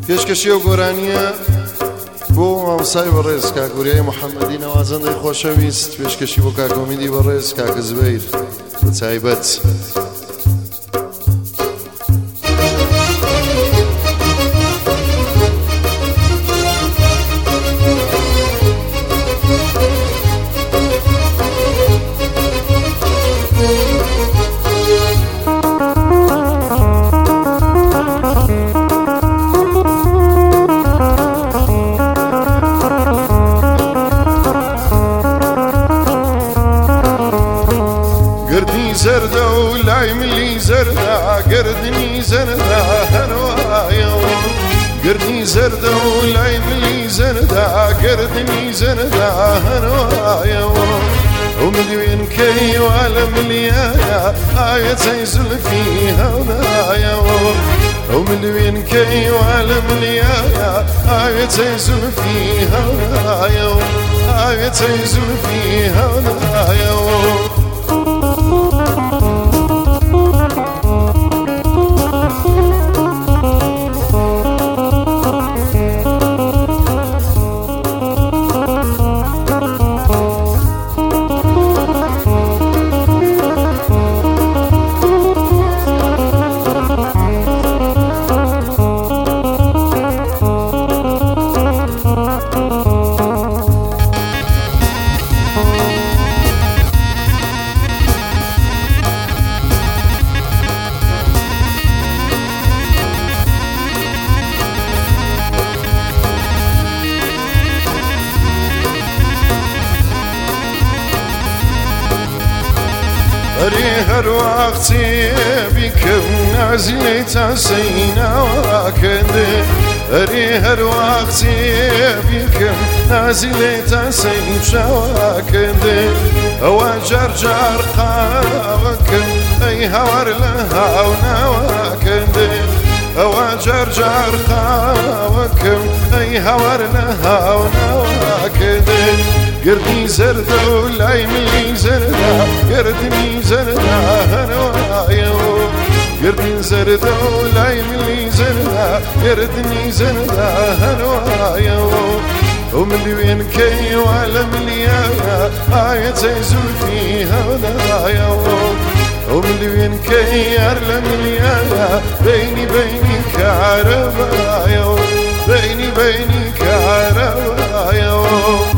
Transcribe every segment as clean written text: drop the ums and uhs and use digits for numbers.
پێشکەشی و گۆرانیە بۆ مامۆستای بەڕێز کاکوریای محەممەدی نەوازەندەی خۆشەویست، پێشکەشی بۆ کاکۆمیدی بەڕێز کاکە زبەیر بە تایبەت. گردنی زەردە و لای ملی زەردە، گردنی زەردە هەروایەوە، گردنی زەردە و لای ملی زەردە، گردنی زەردە هەروایەوە. ئەو ملیوێنکەی وا لە ملیایە ئاوێتەی زولفی هەڵدایەوە، ئەو ملیوێنکەی وا لە ملیایە ئاوێتەی زولفی هەڵدایەوە، ئاوێتەی زولفی هەڵدایەوە. ئەرێ هەروەختێ بیکەم نازی لێ تاسەی ناواکەندێ، ئەرێ هەروەختێ بیکەم نازی لێ تاسەی چاواکەندێ. ئەوە جار قاوەکەم ئەی هەوار لە هاو ناواکەندێ، ئەوە جار قاوەکەم ئەی هەوار لە هاو ناواکەندێ. گردنی زەردە و لای ملی زەردە، گردنی زەردە هەروایەوە، گردنی زەردە و لای ملی زەردە، گردنی زەردە هەروایەوە. ئەو ملیوێنکەی وا لە ملیایە ئاوێتەی زولفی هەڵدایەوە، ئەو ملیوێنکەی هەر لە ملیایە بینی کارەبایەوە، بینی کارەبایەوە.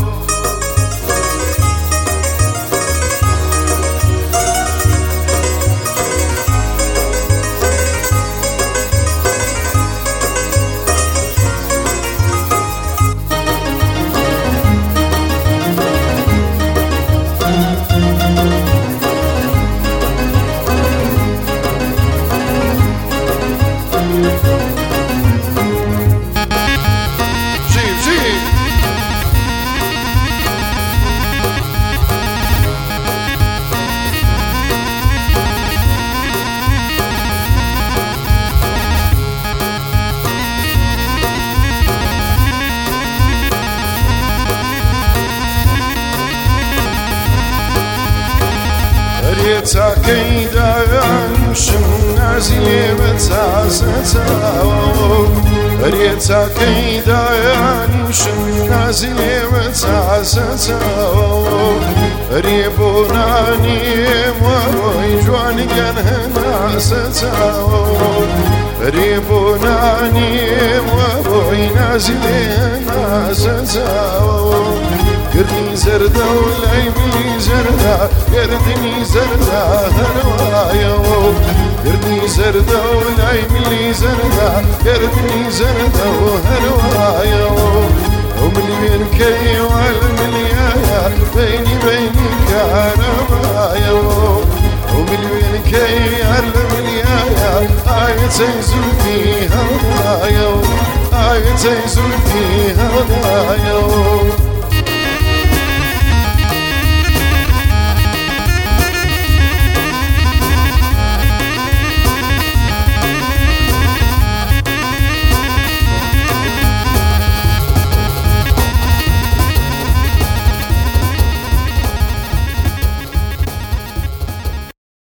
تاکەی داوانشم نازی لێ بە تازەتاوە، ئەرێ تاکەی داوانشم نازی لێ بە تازەتاوە. ئەرێ بۆ نانیم وەڕۆی جوانگەن هەناسەتاوە، ئەرێ بۆ نانیم وەڕۆی نازی لێ هەناسەتاوە. گردنی زەردە و لای ملی زەردە، گردنی زەردە هەروایەوە، گردنی زەردە و لای ملی زەردە، گردنی زەردە هەروایەوە. ئەو ملیوێنکەی وا لە ملیایە بینی کارەبایەوە، ئەو ملیوێنکەی هەر لە ملیایە ئاوێتەی زولفی هەڵدایەوە، ئاوێتەی زولفی هەڵدایەوە.